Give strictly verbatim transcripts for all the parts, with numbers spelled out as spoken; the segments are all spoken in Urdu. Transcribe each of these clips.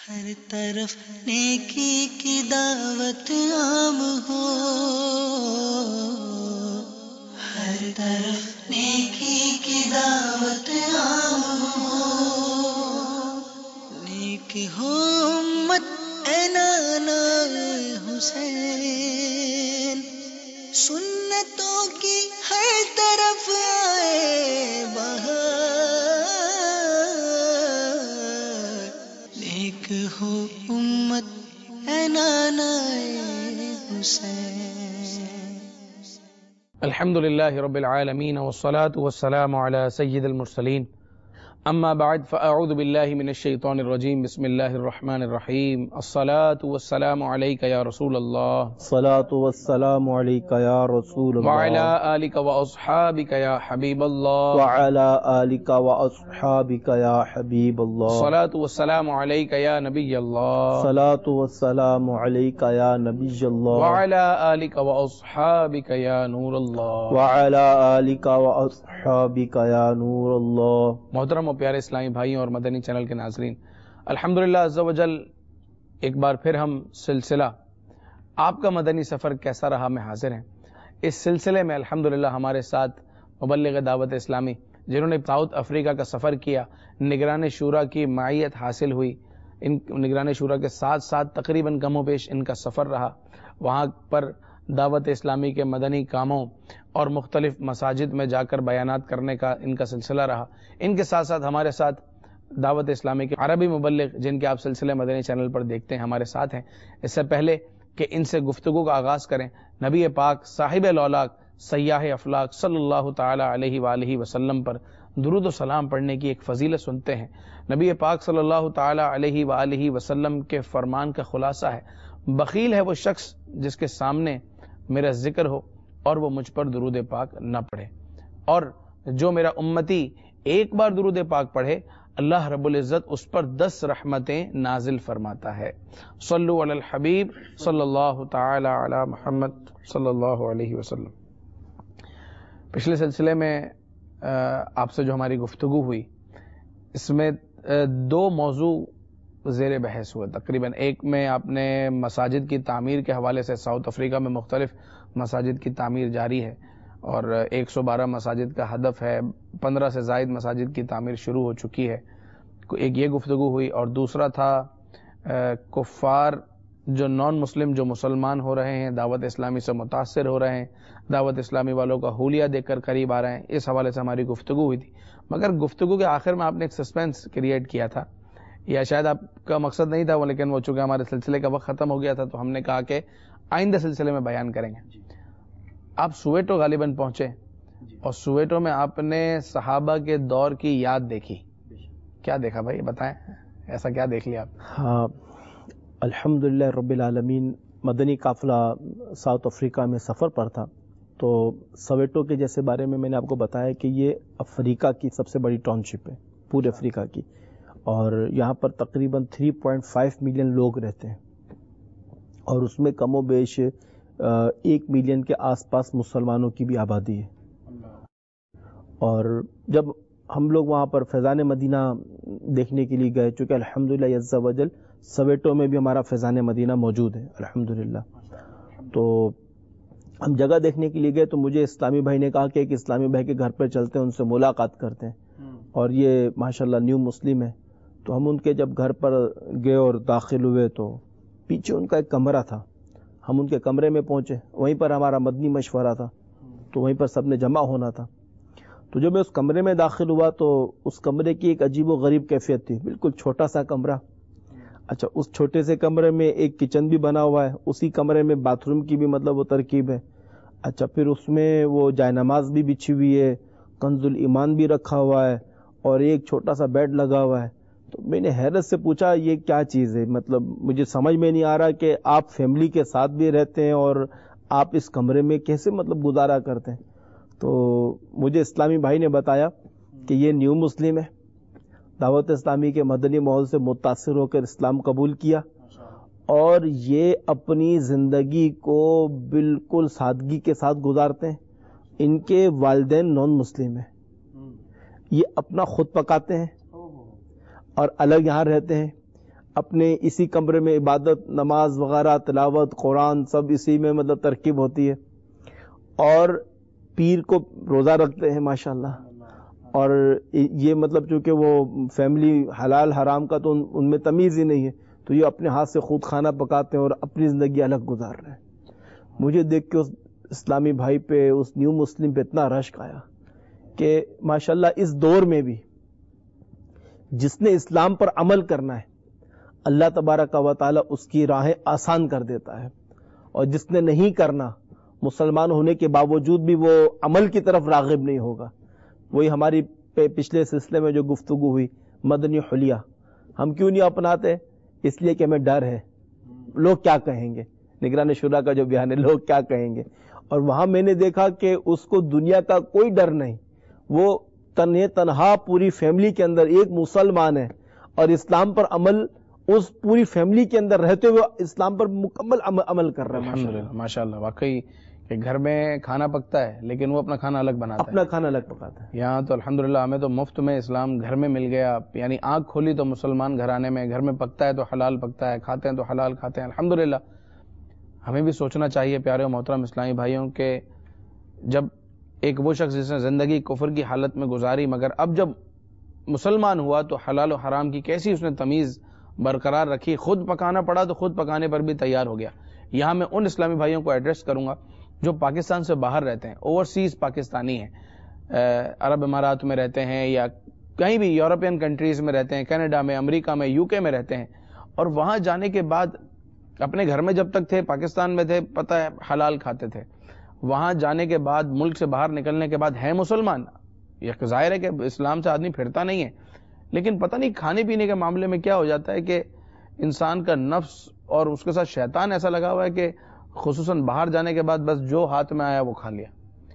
ہر طرف نیکی کی دعوت عام ہو، ہر طرف نیکی کی دعوت عام ہو، نیک ہو امت اے نانا حسین، سنتوں کی ہر طرف آئے بہار، نیک ہو امت اے نانا حسین۔ الحمد للہ رب العالمین والصلاة والسلام علی سید المرسلین، اما بعد فاعوذ باللہ من الشیطان الرجیم، بسم اللہ الرحمن الرحیم۔ الصلاة والسلام علیک یا رسول اللہ، الصلاة والسلام علیک یا رسول اللہ، وعلی آلک واصحابک یا حبیب اللہ، وعلی آلک واصحابک یا حبیب اللہ، الصلاة والسلام علیک یا نبی اللہ، الصلاة والسلام علیک یا نبی اللہ، وعلی آلک واصحابک یا نور اللہ، وعلی آلک واصحابک یا نور اللہ۔ محترم و پیارے اسلامی بھائیوں اور مدنی چینل کے ناظرین، الحمدللہ عز و جل ایک بار پھر ہم سلسلہ آپ کا مدنی سفر کیسا رہا میں حاضر ہیں۔ اس سلسلے میں الحمدللہ ہمارے ساتھ مبلغ دعوت اسلامی جنہوں نے ساؤتھ افریقہ کا سفر کیا، نگران شورا کی معیت حاصل ہوئی، ان نگران شورا کے ساتھ ساتھ تقریباً کم و بیش ان کا سفر رہا، وہاں پر دعوت اسلامی کے مدنی کاموں اور مختلف مساجد میں جا کر بیانات کرنے کا ان کا سلسلہ رہا۔ ان کے ساتھ ساتھ ہمارے ساتھ دعوت اسلامی کے عربی مبلغ جن کے آپ سلسلے مدنی چینل پر دیکھتے ہیں ہمارے ساتھ ہیں۔ اس سے پہلے کہ ان سے گفتگو کا آغاز کریں، نبی پاک صاحب لولاک سیاح افلاک صلی اللہ تعالی علیہ وآلہ وسلم پر درود و سلام پڑھنے کی ایک فضیلت سنتے ہیں۔ نبی پاک صلی اللہ تعالی علیہ وآلہ وسلم کے فرمان کا خلاصہ ہے، بخیل ہے وہ شخص جس کے سامنے میرا ذکر ہو اور وہ مجھ پر درود پاک نہ پڑھے، اور جو میرا امتی ایک بار درود پاک پڑھے اللہ رب العزت اس پر دس رحمتیں نازل فرماتا ہے۔ صلو علی الحبیب صلی اللہ تعالی علی محمد صلی اللہ علیہ وسلم۔ پچھلے سلسلے میں آپ سے جو ہماری گفتگو ہوئی، اس میں دو موضوع زیر بحث ہوئے تقریباً۔ ایک میں آپ نے مساجد کی تعمیر کے حوالے سے، ساؤتھ افریقہ میں مختلف مساجد کی تعمیر جاری ہے اور ایک سو بارہ مساجد کا ہدف ہے، پندرہ سے زائد مساجد کی تعمیر شروع ہو چکی ہے، ایک یہ گفتگو ہوئی۔ اور دوسرا تھا کفار جو نان مسلم جو مسلمان ہو رہے ہیں، دعوت اسلامی سے متاثر ہو رہے ہیں، دعوت اسلامی والوں کا حولیہ دیکھ کر قریب آ رہے ہیں، اس حوالے سے ہماری گفتگو ہوئی تھی۔ مگر گفتگو کے آخر میں آپ نے ایک سسپینس کریٹ کیا تھا، یا شاید آپ کا مقصد نہیں تھا، لیکن وہ چونکہ ہمارے سلسلے کا وقت ختم ہو گیا تھا تو ہم نے کہا کہ آئندہ سلسلے میں بیان کریں گے۔ آپ سویٹو غالباً پہنچے اور سویٹو میں آپ نے صحابہ کے دور کی یاد دیکھی، کیا دیکھا بھائی بتائیں، ایسا کیا دیکھ لیا آپ؟ ہاں، الحمدللہ رب العالمین، مدنی قافلہ ساؤتھ افریقہ میں سفر پر تھا، تو سویٹو کے جیسے بارے میں میں نے آپ کو بتایا کہ یہ افریقہ کی سب سے بڑی ٹاؤن شپ ہے، پورے افریقہ کی، اور یہاں پر تقریباً تھری پوائنٹ فائیو ملین لوگ رہتے ہیں، اور اس میں کم و بیش ایک ملین کے آس پاس مسلمانوں کی بھی آبادی ہے۔ اور جب ہم لوگ وہاں پر فیضان مدینہ دیکھنے کے لیے گئے، چونکہ الحمدللہ عز و جل سویٹو میں بھی ہمارا فیضان مدینہ موجود ہے الحمدللہ، تو ہم جگہ دیکھنے کے لیے گئے تو مجھے اسلامی بھائی نے کہا کہ ایک اسلامی بھائی کے گھر پر چلتے ہیں، ان سے ملاقات کرتے ہیں، اور یہ ماشاءاللہ نیو مسلم ہے۔ تو ہم ان کے جب گھر پر گئے اور داخل ہوئے تو پیچھے ان کا ایک کمرہ تھا، ہم ان کے کمرے میں پہنچے، وہیں پر ہمارا مدنی مشورہ تھا، تو وہیں پر سب نے جمع ہونا تھا۔ تو جب میں اس کمرے میں داخل ہوا تو اس کمرے کی ایک عجیب و غریب کیفیت تھی، بالکل چھوٹا سا کمرہ۔ اچھا، اس چھوٹے سے کمرے میں ایک کچن بھی بنا ہوا ہے، اسی کمرے میں باتھ روم کی بھی مطلب وہ ترکیب ہے۔ اچھا، پھر اس میں وہ جائے نماز بھی بچھی ہوئی ہے، کنز الایمان بھی رکھا ہوا ہے، اور ایک چھوٹا سا بیڈ لگا ہوا ہے۔ تو میں نے حیرت سے پوچھا یہ کیا چیز ہے، مطلب مجھے سمجھ میں نہیں آ رہا کہ آپ فیملی کے ساتھ بھی رہتے ہیں اور آپ اس کمرے میں کیسے مطلب گزارا کرتے ہیں۔ تو مجھے اسلامی بھائی نے بتایا کہ یہ نیو مسلم ہے، دعوت اسلامی کے مدنی ماحول سے متاثر ہو کر اسلام قبول کیا، اور یہ اپنی زندگی کو بالکل سادگی کے ساتھ گزارتے ہیں۔ ان کے والدین نان مسلم ہیں، یہ اپنا خود پکاتے ہیں اور الگ یہاں رہتے ہیں۔ اپنے اسی کمرے میں عبادت، نماز وغیرہ، تلاوت، قرآن سب اسی میں مطلب ترکیب ہوتی ہے، اور پیر کو روزہ رکھتے ہیں ماشاءاللہ، اور یہ مطلب چونکہ وہ فیملی حلال حرام کا تو ان میں تمیز ہی نہیں ہے، تو یہ اپنے ہاتھ سے خود کھانا پکاتے ہیں اور اپنی زندگی الگ گزار رہے ہیں. مجھے دیکھ کے اس اسلامی بھائی پہ، اس نیو مسلم پہ اتنا رشک آیا کہ ماشاءاللہ اس دور میں بھی جس نے اسلام پر عمل کرنا ہے اللہ تبارک و تعالی اس کی راہیں آسان کر دیتا ہے، اور جس نے نہیں کرنا مسلمان ہونے کے باوجود بھی وہ عمل کی طرف راغب نہیں ہوگا. وہی ہماری پچھلے سلسلے میں جو گفتگو ہوئی مدنی حلیہ، ہم کیوں نہیں اپناتے؟ اس لیے کہ ہمیں ڈر ہے لوگ کیا کہیں گے. نگران شورا کا جو بیان ہے لوگ کیا کہیں گے، اور وہاں میں نے دیکھا کہ اس کو دنیا کا کوئی ڈر نہیں، وہ تنہے تنہا پوری فیملی کے اندر ایک مسلمان ہے اور اسلام پر عمل اس پوری فیملی کے اندر رہتے ہوئے اسلام پر مکمل عمل کر رہا ہے. الحمدللہ ماشاءاللہ. واقعی کہ گھر میں کھانا پکتا ہے لیکن وہ اپنا کھانا الگ بناتا ہے، اپنا کھانا الگ پکاتا ہے. یہاں تو الحمدللہ ہمیں تو مفت میں اسلام گھر میں مل گیا، یعنی آنکھ کھولی تو مسلمان گھرانے میں، گھر میں پکتا ہے تو حلال پکتا ہے، کھاتے ہیں تو حلال کھاتے ہیں. الحمدللہ ہمیں بھی سوچنا چاہیے پیارے و محترم اسلامی بھائیوں کہ جب ایک وہ شخص جس نے زندگی کفر کی حالت میں گزاری مگر اب جب مسلمان ہوا تو حلال و حرام کی کیسی اس نے تمیز برقرار رکھی، خود پکانا پڑا تو خود پکانے پر بھی تیار ہو گیا. یہاں میں ان اسلامی بھائیوں کو ایڈریس کروں گا جو پاکستان سے باہر رہتے ہیں، اوورسیز پاکستانی ہیں، عرب امارات میں رہتے ہیں یا کہیں بھی یورپین کنٹریز میں رہتے ہیں، کینیڈا میں، امریکہ میں، یو کے میں رہتے ہیں، اور وہاں جانے کے بعد اپنے گھر میں جب تک تھے پاکستان میں تھے پتہ ہے حلال کھاتے تھے، وہاں جانے کے بعد ملک سے باہر نکلنے کے بعد ہے مسلمان. یہ ظاہر ہے کہ اسلام سے آدمی پھرتا نہیں ہے، لیکن پتہ نہیں کھانے پینے کے معاملے میں کیا ہو جاتا ہے کہ انسان کا نفس اور اس کے ساتھ شیطان ایسا لگا ہوا ہے کہ خصوصاً باہر جانے کے بعد بس جو ہاتھ میں آیا وہ کھا لیا.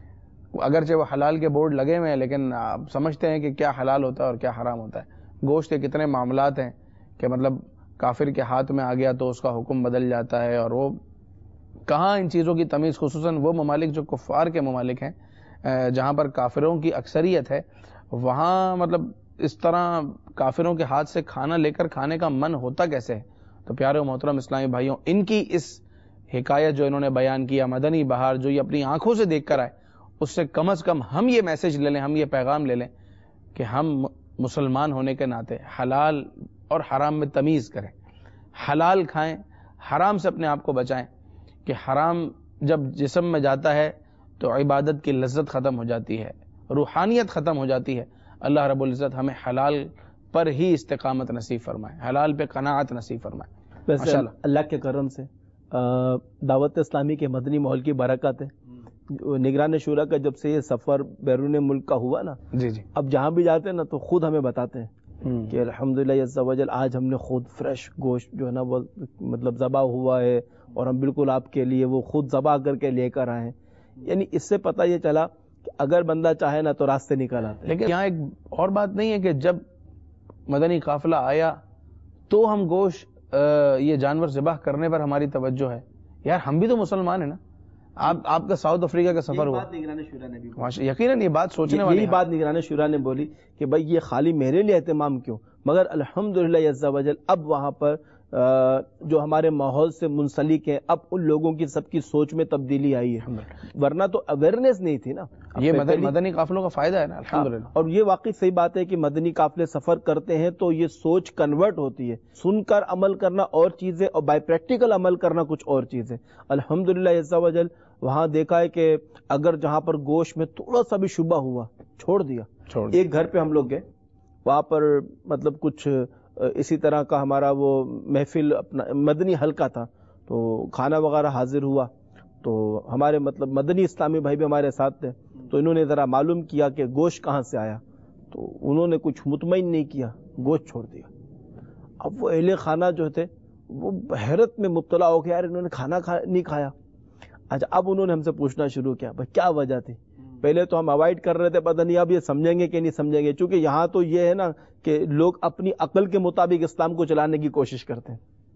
اگرچہ وہ حلال کے بورڈ لگے ہوئے ہیں لیکن آپ سمجھتے ہیں کہ کیا حلال ہوتا ہے اور کیا حرام ہوتا ہے. گوشت کے کتنے معاملات ہیں کہ مطلب کافر کے ہاتھ میں آ گیا تو اس کا حکم بدل جاتا ہے، اور وہ کہاں ان چیزوں کی تمیز، خصوصاً وہ ممالک جو کفار کے ممالک ہیں جہاں پر کافروں کی اکثریت ہے، وہاں مطلب اس طرح کافروں کے ہاتھ سے کھانا لے کر کھانے کا من ہوتا کیسے ہے. تو پیارے و محترم اسلامی بھائیوں، ان کی اس حکایت جو انہوں نے بیان کیا مدنی بہار جو یہ اپنی آنکھوں سے دیکھ کر آئے، اس سے کم از کم ہم یہ میسج لے لیں، ہم یہ پیغام لے لیں کہ ہم مسلمان ہونے کے ناطے حلال اور حرام میں تمیز کریں، حلال کھائیں، حرام سے اپنے آپ کو بچائیں. کہ حرام جب جسم میں جاتا ہے تو عبادت کی لذت ختم ہو جاتی ہے، روحانیت ختم ہو جاتی ہے. اللہ رب العزت ہمیں حلال پر ہی استقامت نصیب فرمائے، حلال پہ قناعت نصیب فرمائے. ویسے اللہ کے کرم سے دعوت اسلامی کے مدنی ماحول کی برکت ہے. نگران شورا کا جب سے یہ سفر بیرون ملک کا ہوا نا، جی جی اب جہاں بھی جاتے ہیں نا تو خود ہمیں بتاتے ہیں کہ الحمدللہ عز و جل آج ہم نے خود فریش گوشت جو ہے نا وہ مطلب ذبح ہوا ہے اور ہم بالکل آپ کے لیے وہ خود ذبح کر کے لے کر آئے ہیں. یعنی اس سے پتہ یہ چلا کہ اگر بندہ چاہے نا تو راستے نکل آتے. لیکن یہاں ایک اور بات نہیں ہے کہ جب مدنی قافلہ آیا تو ہم گوشت یہ جانور ذبح کرنے پر ہماری توجہ ہے. یار ہم بھی تو مسلمان ہیں نا. آپ آپ کا ساؤتھ افریقہ کا سفر ہوا، یقیناً یہ بات سوچنے والی بات نگران شورا نے بولی کہ بھائی یہ خالی میرے لیے اہتمام کیوں، مگر الحمدللہ عز و جل اب وہاں پر جو ہمارے ماحول سے منسلک ہیں اب ان لوگوں کی سب کی سوچ میں تبدیلی آئی ہے، ورنہ تو اویئرنیس نہیں تھی نا. یہ مدنی قافلوں کا فائدہ ہے نا الحمدللہ. اور یہ واقعی صحیح بات ہے کہ مدنی قافلے سفر کرتے ہیں تو یہ سوچ کنورٹ ہوتی ہے، سن کر عمل کرنا اور چیز ہے اور بائی پریکٹیکل عمل کرنا کچھ اور چیز ہے. الحمدللہ عز و جل وہاں دیکھا ہے کہ اگر جہاں پر گوشت میں تھوڑا سا بھی شبہ ہوا چھوڑ دیا. ایک گھر پہ ہم لوگ گئے، وہاں پر مطلب کچھ اسی طرح کا ہمارا وہ محفل اپنا مدنی حلقہ تھا تو کھانا وغیرہ حاضر ہوا، تو ہمارے مطلب مدنی اسلامی بھائی بھی ہمارے ساتھ تھے، تو انہوں نے ذرا معلوم کیا کہ گوشت کہاں سے آیا، تو انہوں نے کچھ مطمئن نہیں کیا، گوشت چھوڑ دیا. اب وہ اہل خانہ جو تھے وہ حیرت میں مبتلا ہو گیا، یار انہوں نے کھانا کھا نہیں کھایا. اچھا اب انہوں نے ہم سے پوچھنا شروع کیا بھائی کیا وجہ تھی. پہلے تو ہم اوائڈ کر رہے تھے، پتہ نہیں اب یہ سمجھیں گے کہ نہیں سمجھیں گے، چونکہ یہاں تو یہ ہے نا کہ لوگ اپنی عقل کے مطابق اسلام کو چلانے کی کوشش کرتے ہیں.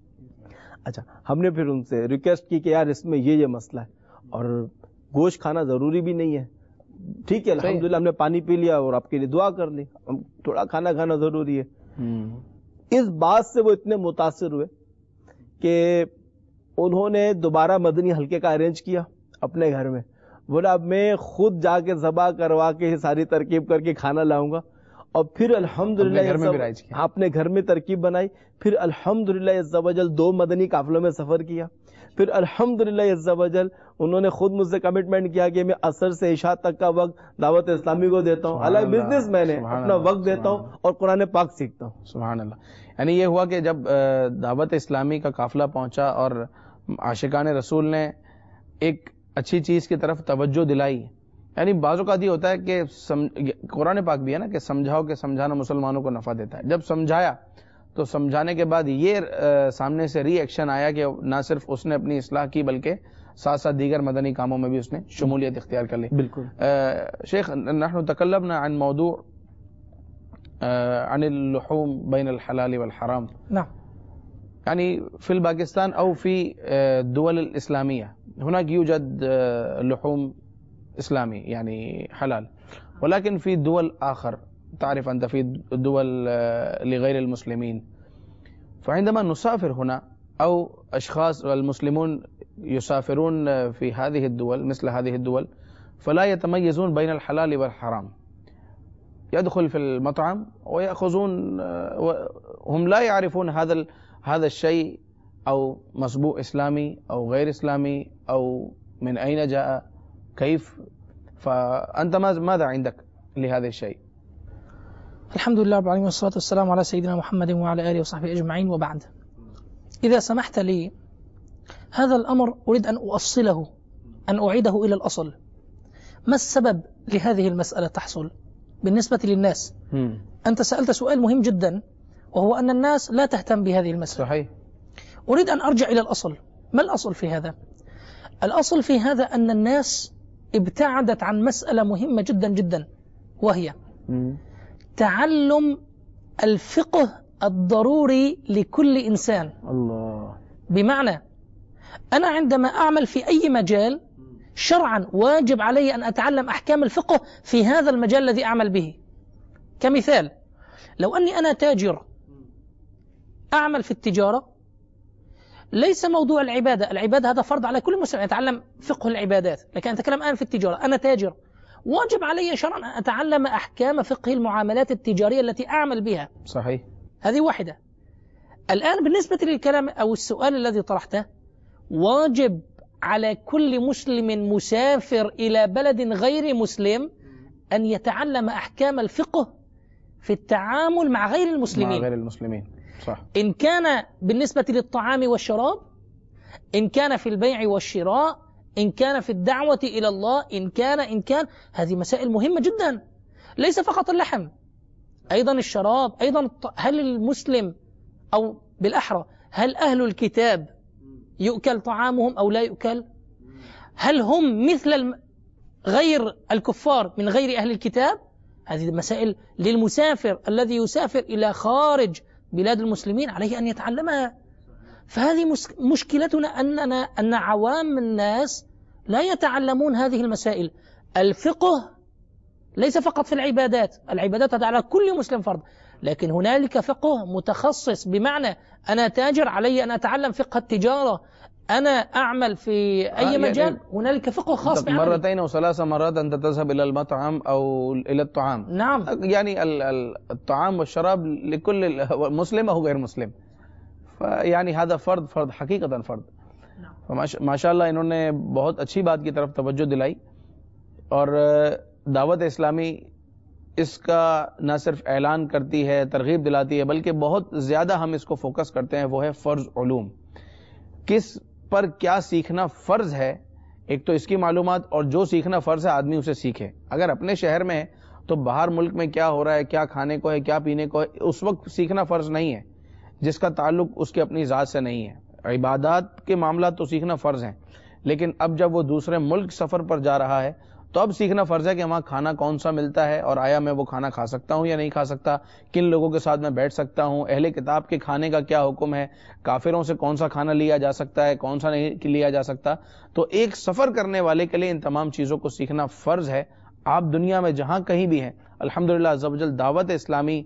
اچھا ہم نے پھر ان سے ریکویسٹ کی کہ یار اس میں یہ یہ مسئلہ ہے اور گوشت کھانا ضروری بھی نہیں ہے. ٹھیک ہے الحمدللہ ہم نے پانی پی لیا اور آپ کے لیے دعا کر لی، تھوڑا کھانا کھانا ضروری ہے. इस बात से वो इतने मुतासिर हुए कि उन्होंने दोबारा मदनी हल्के का अरेंज किया अपने घर में। बोला अब मैं खुद जाके ज़बा करवा के सारी तरकीब करके खाना लाऊंगा। और फिर अल्हम्दुलिल्लाह घर में भी राइज किया, आपने घर में तरकीब बनाई। फिर अल्हम्दुलिल्लाह अज़्ज़ा वजल दो मदनी काफिलों में सफर किया। फिर अल्हम्दुलिल्लाह अज़्ज़ा वजल उन्होंने खुद मुझसे कमिटमेंट किया कि मैं असर से इशा तक का वक्त दावत इस्लामी को देता हूँ, अलग बिजनेस मैंने अपना वक्त देता हूँ और कुरान पाक सीखता हूँ। सुभान अल्लाह। यानी ये हुआ कि जब दावत इस्लामी का काफिला पहुंचा और आशिकान रसूल ने एक अच्छी चीज की तरफ तवज्जो दिलाई। यानी बाज़ औक़ात ये होता है कि कुरान पाक भी है ना कि समझाओ कि समझाना मुसलमानों को नफा देता है। जब समझाया तो समझाने के बाद ये आ, सामने से रिएक्शन आया कि ना सिर्फ उसने अपनी इस्लाह की बल्कि साथ साथ दीगर मदनी कामों में भी उसने शमूलियत इख्तियार कर ली। बिल्कुल। शेख नहनु तकल्लमना अन मौदू अनिल लुहूम बैन अल हलाल वल हराम, यानी फिल पाकिस्तान औ फी दुवल इस्लामिया हुनाक यूजद लुहूम इस्लामी यानी हलाल, वलाकिन फी दुवल आखर तारिफ अंत फी दुवल लिगैर المسلمين, فعندما نسافر هنا أو أشخاص المسلمون يسافرون في هذه الدول مثل هذه الدول فلا يتميزون بين الحلال والحرام. يدخل في المطعم ويأخذون وهم لا يعرفون هذا هذا الشيء أو مسبوق إسلامي أو غير إسلامي أو من أين جاء كيف. فأنت ماذا عندك لهذا الشيء؟ الحمد لله رب العالمين والصلاة والسلام على سيدنا محمد وعلى آله وصحبه أجمعين، وبعد. إذا سمحت لي هذا الأمر أريد أن أؤصله، أن أعيده إلى الأصل. ما السبب لهذه المسألة تحصل بالنسبة للناس؟ م. أنت سألت سؤال مهم جدا، وهو أن الناس لا تهتم بهذه المسألة. صحيح. أريد أن أرجع إلى الأصل. ما الأصل في هذا؟ الأصل في هذا أن الناس ابتعدت عن مسألة مهمة جدا جدا، وهي م. تعلم الفقه الضروري لكل إنسان. الله. بمعنى أنا عندما أعمل في أي مجال شرعا واجب علي أن أتعلم أحكام الفقه في هذا المجال الذي أعمل به. كمثال، لو أني أنا تاجر أعمل في التجارة، ليس موضوع العبادة، العبادة هذا فرض على كل مسلم يتعلم فقه العبادات، لكن أتكلم الآن في التجارة. أنا تاجر واجب علي شرعا أن أتعلم أحكام فقه المعاملات التجارية التي أعمل بها. صحيح. هذه واحدة. الآن بالنسبة للكلام أو السؤال الذي طرحته، واجب على كل مسلم مسافر إلى بلد غير مسلم أن يتعلم أحكام الفقه في التعامل مع غير المسلمين. مع غير المسلمين. صح. إن كان بالنسبة للطعام والشراب، إن كان في البيع والشراء، إن كان في الدعوة إلى الله، إن كان إن كان هذه مسائل مهمة جدا. ليس فقط اللحم، أيضا الشراب، أيضا هل المسلم أو بالأحرى هل أهل الكتاب يؤكل طعامهم أو لا يؤكل؟ هل هم مثل غير الكفار من غير أهل الكتاب؟ هذه مسائل للمسافر الذي يسافر إلى خارج بلاد المسلمين عليه أن يتعلمها. فهذه مشكلتنا أننا أن عوام الناس لا يتعلمون هذه المسائل. الفقه ليس فقط في العبادات، العبادات هذا على كل مسلم فرض، لكن هنالك فقه متخصص. بمعنى أنا تاجر علي أن أتعلم فقه التجارة، أنا أعمل في أي مجال هنالك فقه خاص بعملي. مرتين أو ثلاث مرات أنت تذهب إلى المطعم أو إلى الطعام. نعم. يعني الطعام والشراب لكل مسلم أو غير مسلم، فيعني هذا فرض فرض حقيقة فرض. माशाअल्लाह इन्होंने बहुत अच्छी बात की तरफ तवज्जो दिलाई, और दावत इस्लामी इसका न सिर्फ ऐलान करती है, तरगीब दिलाती है, बल्कि बहुत ज़्यादा हम इसको फोकस करते हैं, वो है फ़र्ज़ उलूम। किस पर क्या सीखना फ़र्ज़ है, एक तो इसकी मालूमात, और जो सीखना फ़र्ज़ है आदमी उसे सीखे। अगर अपने शहर में है तो बाहर मुल्क में क्या हो रहा है, क्या खाने को है, क्या पीने को है, उस वक्त सीखना फ़र्ज़ नहीं है, जिसका ताल्लुक उसके अपनी ज़ात से नहीं है। इबादत के मामला तो सीखना फ़र्ज़ है, लेकिन अब जब वो दूसरे मुल्क सफ़र पर जा रहा है तो अब सीखना फ़र्ज़ है कि वहाँ खाना कौन सा मिलता है, और आया मैं वो खाना खा सकता हूँ या नहीं खा सकता, किन लोगों के साथ मैं बैठ सकता हूँ, अहले किताब के खाने का क्या हुक्म है, काफिरों से कौन सा खाना लिया जा सकता है, कौन सा नहीं लिया जा सकता। तो एक सफ़र करने वाले के लिए इन तमाम चीज़ों को सीखना फ़र्ज़ है। आप दुनिया में जहाँ कहीं भी हैं, अल्हम्दुलिल्लाह अज़्ज़ा वजल दावत इस्लामी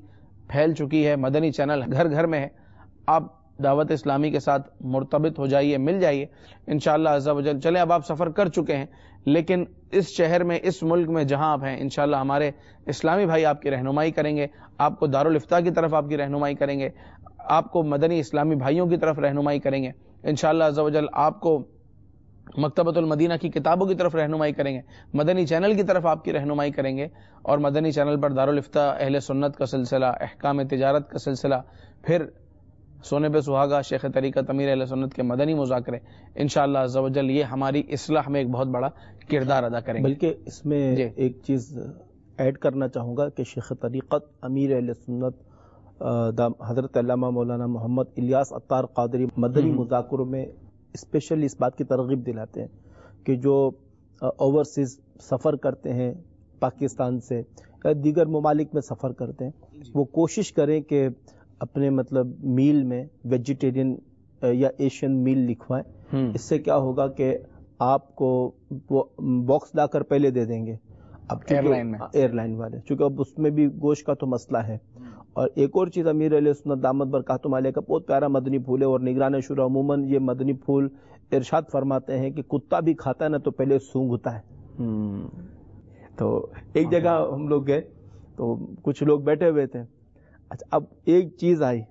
پھیل چکی ہے، مدنی چینل گھر گھر میں ہے. آپ دعوت اسلامی کے ساتھ مرتبط ہو جائیے، مل جائیے انشاءاللہ عز و جل. چلیں اب آپ سفر کر چکے ہیں، لیکن اس شہر میں، اس ملک میں جہاں آپ ہیں، انشاءاللہ ہمارے اسلامی بھائی آپ کی رہنمائی کریں گے، آپ کو دارالفتاح کی طرف آپ کی رہنمائی کریں گے، آپ کو مدنی اسلامی بھائیوں کی طرف رہنمائی کریں گے انشاءاللہ عز و جل. آپ کو مکتبۃ المدینہ کی کتابوں کی طرف رہنمائی کریں گے، مدنی چینل کی طرف آپ کی رہنمائی کریں گے، اور مدنی چینل پر دارالفتاح اہل سنت کا سلسلہ، احکام تجارت کا سلسلہ، پھر سونے پہ سہاگا شیخ طریقت امیر اہل سنت کے مدنی مذاکرے انشاءاللہ عز و جل یہ ہماری اصلاح میں ایک بہت بڑا کردار ادا کریں گے. بلکہ اس میں جی. ایک چیز ایڈ کرنا چاہوں گا کہ شیخ طریقت امیر اہل سنت حضرت علامہ مولانا محمد الیاس عطار قادری مدنی مذاکروں میں اسپیشلی اس بات کی ترغیب دلاتے ہیں کہ جو اوورسیز سفر کرتے ہیں پاکستان سے یا دیگر ممالک میں سفر کرتے ہیں، وہ کوشش کریں کہ اپنے مطلب میل میں ویجیٹیرین یا ایشین میل لکھوائیں. اس سے کیا ہوگا کہ آپ کو وہ باکس لا کر پہلے دے دیں گے اب ایئر لائن میں ایئر لائن والے، چونکہ اب اس میں بھی گوشت کا تو مسئلہ ہے. اور ایک اور چیز امیر علیہ سنت دامت برکاتہم علیہ کا بہت پیارا مدنی پھول ہے، اور نگران شورا عموماً یہ مدنی پھول ارشاد فرماتے ہیں کہ کتا بھی کھاتا ہے نا تو پہلے سونگھتا ہے. تو ایک جگہ ہم لوگ گئے تو کچھ لوگ بیٹھے ہوئے تھے. اچھا اب ایک چیز آئی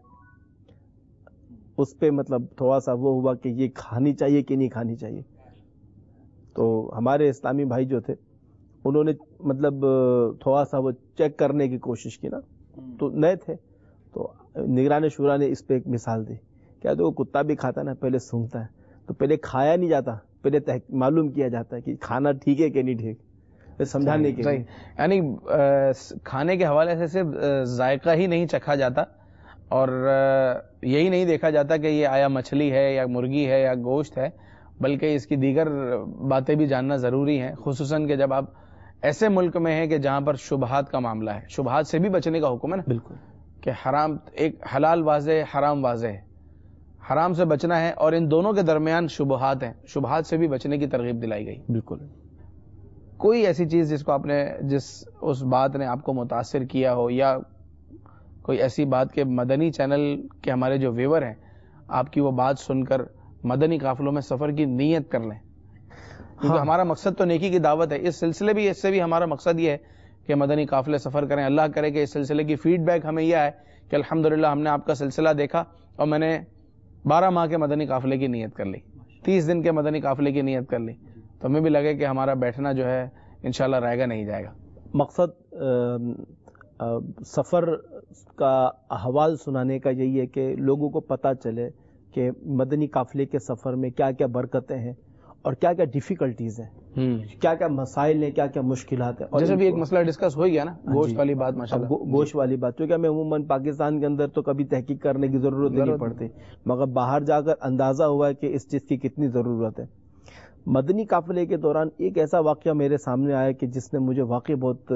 اس پہ مطلب تھوڑا سا وہ ہوا کہ یہ کھانی چاہیے کہ نہیں کھانی چاہیے. تو ہمارے اسلامی بھائی جو تھے انہوں نے مطلب تھوڑا سا وہ چیک کرنے کی کوشش کی نا، تو نئے تھے، تو نگران شورا نے اس پہ ایک مثال دی. کیا تو کتا بھی کھاتا نا پہلے سونگتا ہے، تو پہلے کھایا نہیں جاتا، پہلے معلوم کیا جاتا ہے کہ کھانا ٹھیک ہے کہ نہیں ٹھیک، سمجھانے کے لیے. یعنی کھانے کے حوالے سے صرف ذائقہ ہی نہیں چکھا جاتا، اور یہی نہیں دیکھا جاتا کہ یہ آیا مچھلی ہے یا مرغی ہے یا گوشت ہے، بلکہ اس کی دیگر باتیں بھی جاننا ضروری ہیں، خصوصاً کہ جب آپ ایسے ملک میں ہیں کہ جہاں پر شبہات کا معاملہ ہے. شبہات سے بھی بچنے کا حکم ہے نا، بالکل، کہ حرام ایک حلال واضح، حرام واضح ہے، حرام سے بچنا ہے، اور ان دونوں کے درمیان شبہات ہیں، شبہات سے بھی بچنے کی ترغیب دلائی گئی. بالکل. کوئی ایسی چیز جس کو آپ نے جس اس بات نے آپ کو متاثر کیا ہو، یا کوئی ایسی بات کہ مدنی چینل کے ہمارے جو ویور ہیں آپ کی وہ بات سن کر مدنی قافلوں میں سفر کی نیت کر لیں؟ کیونکہ ہاں. ہمارا مقصد تو نیکی کی دعوت ہے. اس سلسلے بھی اس سے بھی ہمارا مقصد یہ ہے کہ مدنی قافلے سفر کریں. اللہ کرے کہ اس سلسلے کی فیڈ بیک ہمیں یہ آئے کہ الحمدللہ ہم نے آپ کا سلسلہ دیکھا اور میں نے بارہ ماہ کے مدنی قافلے کی نیت کر لی، تیس دن کے مدنی قافلے کی نیت کر لی، تو ہمیں بھی لگے کہ ہمارا بیٹھنا جو ہے انشاءاللہ رہے گا نہیں جائے گا. مقصد آ, آ, سفر کا احوال سنانے کا یہی ہے کہ لوگوں کو پتہ چلے کہ مدنی قافلے کے سفر میں کیا کیا برکتیں ہیں اور کیا کیا ڈیفیکلٹیز ہیں، کیا کیا مسائل ہیں، کیا کیا مشکلات ہیں. اور جیسے بھی ایک مسئلہ ڈسکس ہو گیا نا، گوشت والی بات، ماشاءاللہ گوشت والی بات، کیونکہ ہمیں عموماً پاکستان کے اندر تو کبھی تحقیق کرنے کی ضرورت نہیں پڑتی، مگر باہر جا کر اندازہ ہوا ہے کہ اس چیز کی کتنی ضرورت ہے. مدنی قافلے کے دوران ایک ایسا واقعہ میرے سامنے آیا کہ جس نے مجھے واقعی بہت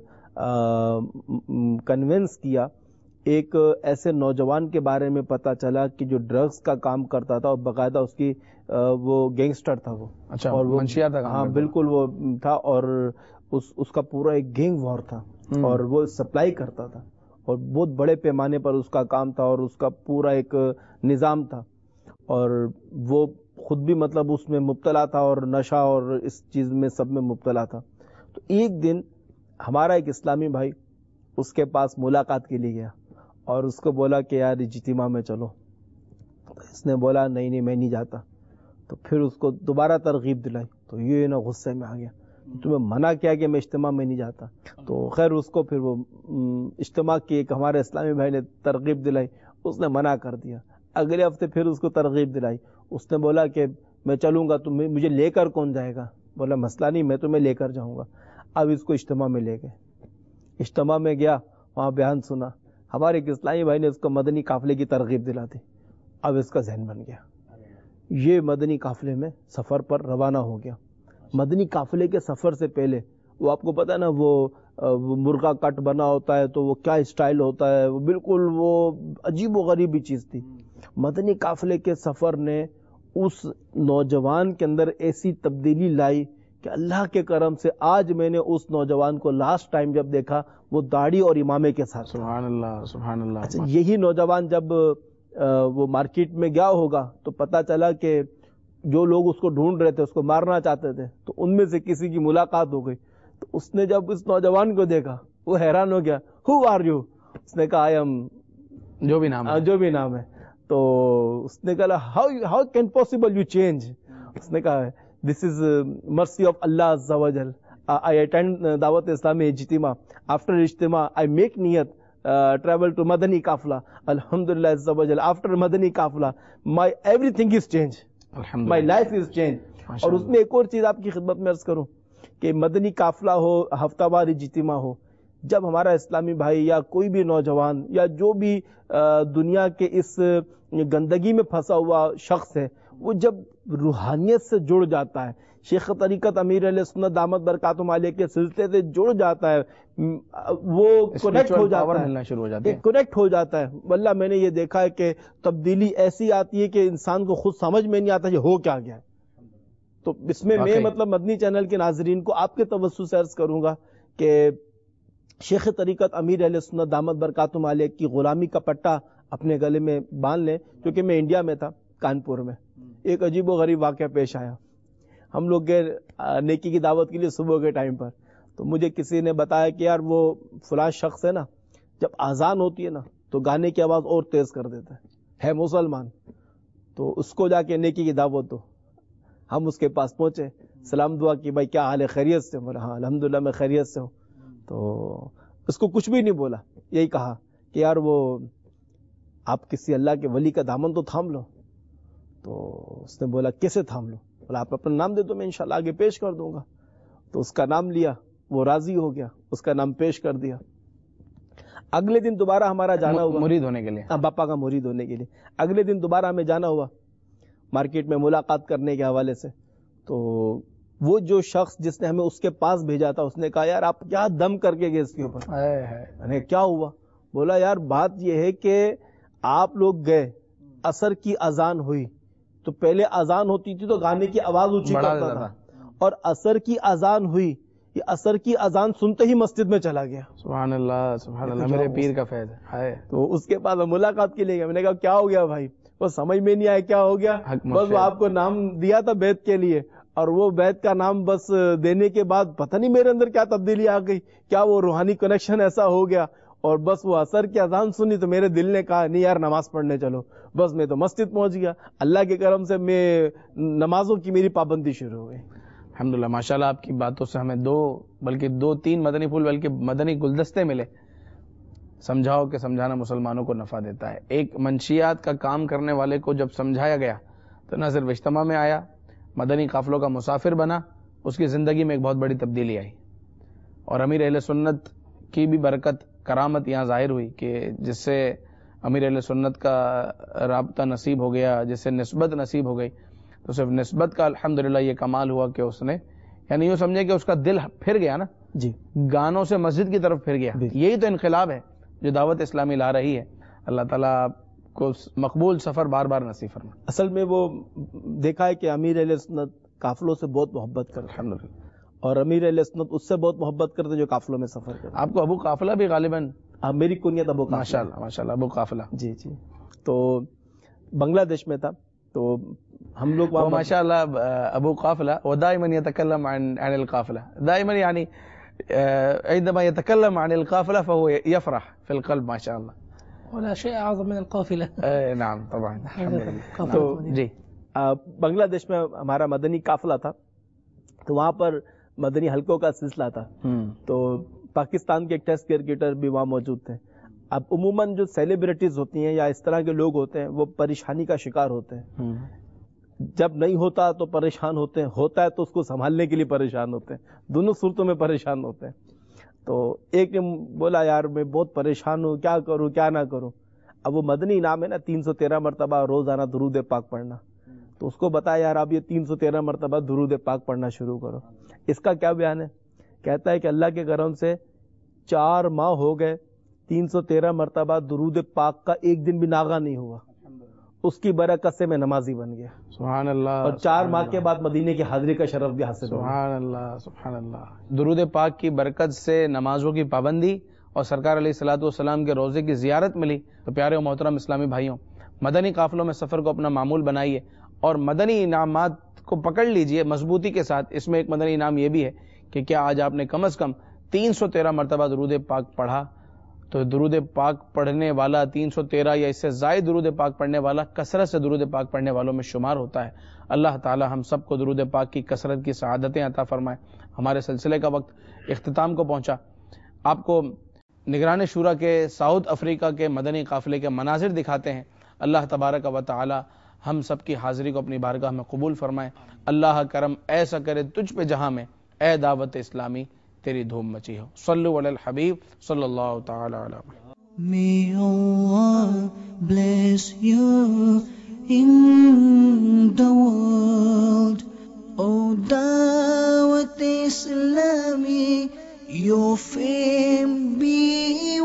کنونس کیا. ایک ایسے نوجوان کے بارے میں پتا چلا کہ جو ڈرگز کا کام کرتا تھا اور باقاعدہ اس کی وہ گینگسٹر تھا وہ. اچھا، اور وہ منشیات تھا. ہاں بالکل وہ تھا، اور اس اس کا پورا ایک گینگ وار تھا، اور وہ سپلائی کرتا تھا، اور بہت بڑے پیمانے پر اس کا کام تھا، اور اس کا پورا ایک نظام تھا، اور وہ خود بھی مطلب اس میں مبتلا تھا، اور نشہ اور اس چیز میں سب میں مبتلا تھا. تو ایک دن ہمارا ایک اسلامی بھائی اس کے پاس ملاقات کے لیے گیا اور اس کو بولا کہ یار اجتماع میں چلو. اس نے بولا نہیں نہیں میں نہیں جاتا. تو پھر اس کو دوبارہ ترغیب دلائی تو یہ نا غصے میں آ گیا، تمہیں منع کیا کہ میں اجتماع میں نہیں جاتا. تو خیر اس کو پھر وہ اجتماع کی ایک ہمارے اسلامی بھائی نے ترغیب دلائی، اس نے منع کر دیا. اگلے ہفتے پھر اس کو ترغیب دلائی، اس نے بولا کہ میں چلوں گا، تو مجھے لے کر کون جائے گا؟ بولا مسئلہ نہیں، میں تمہیں لے کر جاؤں گا. اب اس کو اجتماع میں لے گئے، اجتماع میں گیا، وہاں بیان سنا، ہمارے ایک اسلامی بھائی نے اس کو مدنی قافلے کی ترغیب دلا دی. اب اس کا ذہن بن گیا، یہ مدنی قافلے میں سفر پر روانہ ہو گیا. مدنی قافلے کے سفر سے پہلے وہ آپ کو پتا ہے نا، وہ مرغا کٹ بنا ہوتا ہے تو وہ کیا اسٹائل ہوتا ہے، وہ بالکل وہ عجیب و غریبی چیز تھی. مدنی قافلے کے سفر نے اس نوجوان کے اندر ایسی تبدیلی لائی کہ اللہ کے کرم سے آج میں نے اس نوجوان کو لاسٹ ٹائم جب دیکھا وہ داڑھی اور امامے کے ساتھ. سبحان اللہ سبحان اللہ. اچھا یہی نوجوان جب وہ مارکیٹ میں گیا ہوگا تو پتا چلا کہ جو لوگ اس کو ڈھونڈ رہے تھے, اس کو مارنا چاہتے تھے, تو ان میں سے کسی کی ملاقات ہو گئی. تو اس نے جب اس نوجوان کو دیکھا وہ حیران ہو گیا. Who are you? اس نے کہا آئی ایم, جو بھی نام ہے جو بھی نام ہے. تو اس نے کہا how how can possible you change? اس نے کہا دس از مرسی آف اللہ عز و جل. آئی اٹینڈ دعوت اسلامی اجتماع. آفٹر اجتماع آئی میک نیت ٹریول ٹو مدنی قافلہ. الحمدللہ عز و جل آفٹر مدنی قافلہ my everything is change, my life is change. اور اس میں ایک اور چیز آپ کی خدمت میں عرض کروں کہ مدنی قافلہ ہو, ہفتہ وار اجتماع ہو, جب ہمارا اسلامی بھائی یا کوئی بھی نوجوان یا جو بھی دنیا کے اس گندگی میں پھنسا ہوا شخص ہے, وہ جب روحانیت سے جڑ جاتا ہے, شیخ طریقت امیر علیہ سنت دامت برکاتہم علیہ کے سلسلے سے جڑ جاتا ہے, وہ کنیکٹ ہو جاتا ہے, کنیکٹ ہو جاتا ہے. واللہ میں نے یہ دیکھا ہے کہ تبدیلی ایسی آتی ہے کہ انسان کو خود سمجھ میں نہیں آتا یہ ہو کیا گیا ہے. تو اس میں میں مطلب مدنی چینل کے ناظرین کو آپ کے توسط سے عرض کروں گا کہ شیخ طریقت امیر علیہ سنت دامت برکاتہم علیہ کی غلامی کا پٹا اپنے گلے میں باندھ لیں. کیونکہ میں انڈیا میں تھا, کانپور میں, ایک عجیب و غریب واقعہ پیش آیا. ہم لوگ گئے نیکی کی دعوت کے لیے صبح کے ٹائم پر, تو مجھے کسی نے بتایا کہ یار وہ فلاں شخص ہے نا, جب اذان ہوتی ہے نا تو گانے کی آواز اور تیز کر دیتا ہے, ہے مسلمان, تو اس کو جا کے نیکی کی دعوت دو. ہم اس کے پاس پہنچے, سلام دعا کی, بھائی کیا حال ہے, خیریت سے؟ بولا ہاں الحمدللہ میں خیریت سے ہوں. تو اس کو کچھ بھی نہیں بولا, یہی کہا کہ یار وہ آپ کسی اللہ کے ولی کا دامن تو تھام لو. تو اس نے بولا کیسے تھام لو؟ بولا آپ اپنا نام دے دو, میں انشاءاللہ آگے پیش کر دوں گا. تو اس کا نام لیا, وہ راضی ہو گیا, اس کا نام پیش کر دیا. اگلے دن دوبارہ ہمارا جانا ہوا مرید ہونے کے لیے, باپا کا مرید ہونے کے لیے. اگلے دن دوبارہ ہمیں جانا ہوا مارکیٹ میں ملاقات کرنے کے حوالے سے. تو وہ جو شخص جس نے ہمیں اس کے پاس بھیجا تھا, اس نے کہا یار آپ کیا دم کر کے گئے اس کے اوپر؟ میں نے کیا ہوا؟ بولا یار بات یہ ہے کہ آپ لوگ گئے, عصر کی اذان ہوئی, تو پہلے اذان ہوتی تھی تو گانے کی آواز اونچی کرتا تھا, اور عصر کی اذان ہوئی, یہ عصر کی اذان سنتے ہی مسجد میں چلا گیا. سبحان اللہ سبحان اللہ, میرے پیر کا فیض ہے. تو اس کے بعد ملاقات کے لیے گیا. میں نے کہا کیا ہو گیا بھائی؟ وہ سمجھ میں نہیں آیا کیا ہو گیا. بس وہ آپ کو نام دیا تھا بیت کے لیے, اور وہ بیت کا نام بس دینے کے بعد پتہ نہیں میرے اندر کیا تبدیلی آ گئی, کیا وہ روحانی کنیکشن ایسا ہو گیا, اور بس وہ عصر کی اذان سنی تو میرے دل نے کہا نہیں یار نماز پڑھنے چلو. بس میں تو مسجد پہنچ گیا. اللہ کے کرم سے میں نمازوں کی میری پابندی شروع ہو گئی. الحمدللہ ماشاءاللہ. آپ کی باتوں سے ہمیں دو بلکہ دو تین مدنی پھول بلکہ مدنی گلدستے ملے. سمجھاؤ کہ سمجھانا مسلمانوں کو نفع دیتا ہے. ایک منشیات کا کام کرنے والے کو جب سمجھایا گیا تو نہ صرف اجتماع میں آیا, مدنی قافلوں کا مسافر بنا, اس کی زندگی میں ایک بہت بڑی تبدیلی آئی. اور امیر اہل سنت کی بھی برکت کرامت یہاں ظاہر ہوئی کہ جس سے امیر اہل سنت کا رابطہ نصیب ہو گیا, جس سے نسبت نصیب ہو گئی. تو صرف نسبت کا الحمدللہ یہ کمال ہوا کہ اس نے یعنی یوں سمجھے کہ اس کا دل پھر گیا نا, جی گانوں سے مسجد کی طرف پھر گیا. یہی تو انقلاب ہے جو دعوت اسلامی لا رہی ہے. اللہ تعالیٰ کو مقبول سفر بار بار نصیب فرمائے. اصل میں وہ دیکھا ہے کہ امیر اہل سنت قافلوں سے بہت محبت کرتے ہیں, الحمدللہ, اور امیر اہل سنت اس سے بہت محبت کرتے جو قافلوں میں سفر کرتے. آپ کو ابو قافلہ بھی غالباً, میری کنیت ابو قافلہ. ماشاءاللہ ماشاءاللہ ابو قافلہ. جی جی. تو بنگلہ دیش میں تھا, تو ہم لوگ وہاں ماشاءاللہ ابو قافلہ ودائما يتكلم عن عن القافلة, دائما يعني عندما يتكلم عن القافلة فهو يفرح في القلب ما شاء الله. ولا شيء اعظم من القافلة. نعم طبعا الحمد تو جی بنگلہ دیش میں ہمارا مدنی قافلہ تھا, تو وہاں پر مدنی حلقوں کا سلسلہ تھا. تو پاکستان کے ایک ٹیسٹ کرکٹر بھی وہاں موجود تھے. اب عموماً جو سیلیبریٹیز ہوتی ہیں یا اس طرح کے لوگ ہوتے ہیں وہ پریشانی کا شکار ہوتے ہیں. جب نہیں ہوتا تو پریشان ہوتے ہیں, ہوتا ہے تو اس کو سنبھالنے کے لیے پریشان ہوتے ہیں, دونوں صورتوں میں پریشان ہوتے ہیں. تو ایک نے بولا یار میں بہت پریشان ہوں, کیا کروں کیا نہ کروں. اب وہ مدنی انعام ہے نا تین سو تیرہ مرتبہ روزانہ درود پاک پڑھنا, تو اس کو بتایا یار آپ یہ تین سو تیرہ مرتبہ درود پاک پڑھنا شروع کرو. اس کا کیا بیان ہے؟ کہتا ہے کہ اللہ کے کرم سے چار ماہ ہو گئے, تین سو تیرہ مرتبہ درود پاک کا ایک دن بھی ناغہ نہیں ہوا. اس کی برکت سے میں نمازی بن گیا سبحان اللہ. اور چار ماہ کے بعد مدینے کی حاضری کا شرف بھی حاصل ہوا. سبحان اللہ سبحان اللہ. درود پاک کی برکت سے نمازوں کی پابندی اور سرکار علیہ الصلوۃ والسلام کے روزے کی زیارت ملی. تو پیارے و محترم اسلامی بھائیوں، مدنی قافلوں میں سفر کو اپنا معمول بنائیے اور مدنی انعامات کو پکڑ لیجئے مضبوطی کے ساتھ. اس میں ایک مدنی انعام یہ بھی ہے کہ کیا آج آپ نے کم از کم تین سو تیرہ مرتبہ درود پاک پڑھا؟ تو درود پاک پڑھنے والا تین سو تیرہ یا اس سے زائد درود پاک پڑھنے والا کثرت سے درود پاک پڑھنے والوں میں شمار ہوتا ہے. اللہ تعالی ہم سب کو درود پاک کی کثرت کی سعادتیں عطا فرمائے. ہمارے سلسلے کا وقت اختتام کو پہنچا. آپ کو نگران شورا کے ساؤتھ افریقہ کے مدنی قافلے کے مناظر دکھاتے ہیں. اللہ تبارک و تعالی ہم سب کی حاضری کو اپنی بارگاہ میں قبول فرمائے. اللہ کرم ایسا کرے تجھ پہ جہاں میں اے دعوت اسلامی تیری دھوم مچی ہو. صلو علی الحبیب صلی اللہ تعالی علیہ وسلم. May Allah bless you in the world. Oh Dawat Islami, your fame be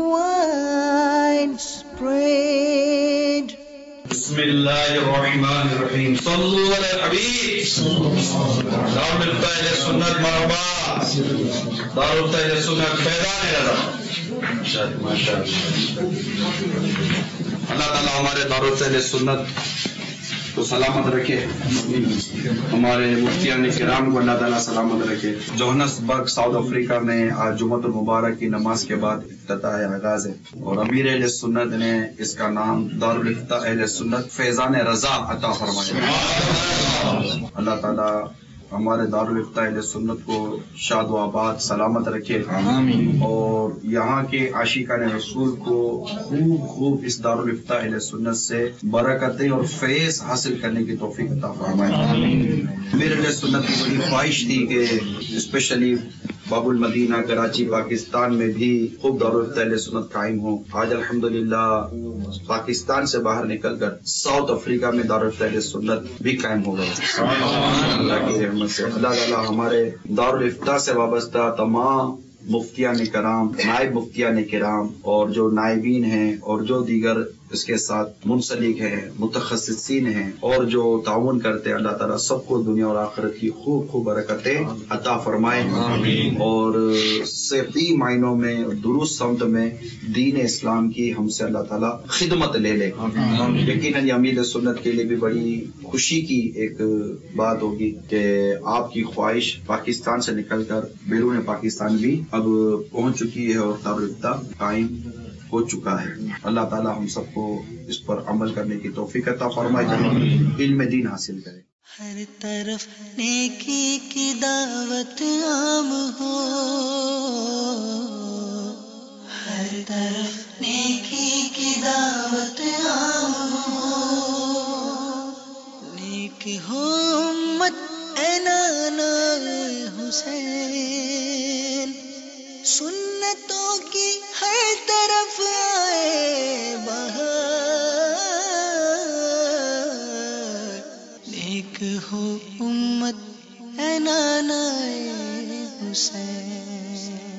widespread. بسم اللہ الرحمن الرحیم. صلو علی الحبیب. دارالفتہ سنت مرحبا. دارالفتہ سنت فیضان رضا. ماشاء اللہ. اللہ تعالیٰ ہمارے دارالفتہ سنت کو سلامت رکھے، ہمارے مفتیان کرام کو اللہ تعالیٰ سلامت رکھے. جوہنسبرگ ساؤتھ افریقہ میں آج جمعۃ المبارک کی نماز کے بعد افتتاح آغاز ہے اور امیر اہل سنت نے اس کا نام دارالفتہ اہل سنت فیضان رضا عطا فرمایا. اللہ تعالیٰ ہمارے دارالفتہ اہل سنت کو شاد و آباد سلامت رکھے اور یہاں کے عاشقان رسول کو خوب خوب اس دارالفتہ اہل سنت سے برکتیں اور فیض حاصل کرنے کی توفیق عطا فرمائے. میرے اہل سنت کی بڑی خواہش تھی کہ اسپیشلی باب المدینہ کراچی پاکستان میں بھی خوب دارالفتہ اہل سنت قائم ہو. آج الحمدللہ پاکستان سے باہر نکل کر ساؤتھ افریقہ میں دارالفتہ اہل سنت بھی قائم ہو گئے. اللہ کی رحمت سے اللہ تعالیٰ ہمارے دارالفتہ سے وابستہ تمام مفتیان کرام، نائب مفتیان کرام اور جو نائبین ہیں اور جو دیگر اس کے ساتھ منسلک ہیں، متخصصین ہیں اور جو تعاون کرتے ہیں، اللہ تعالیٰ سب کو دنیا اور آخرت کی خوب خوب برکتیں عطا فرمائے اور صحیح معنوں میں درست سمت میں دین اسلام کی ہم سے اللہ تعالیٰ خدمت لے لے. یقیناً یہ امیر سنت کے لیے بھی بڑی خوشی کی ایک بات ہوگی کہ آپ کی خواہش پاکستان سے نکل کر بیرون پاکستان بھی اب پہنچ چکی ہے اور دارالفتہ قائم ہو چکا ہے. اللہ تعالیٰ ہم سب کو اس پر عمل کرنے کی توفیق عطا فرمائے، علم دین حاصل کرے. ہر طرف نیکی کی دعوت عام ہو، ہر طرف نیکی کی دعوت عام ہو. نیک ہو امت اے نانا حسین، سنتوں کی ہر طرف آئے بہار. نیک ہو امت اے نانا حسین.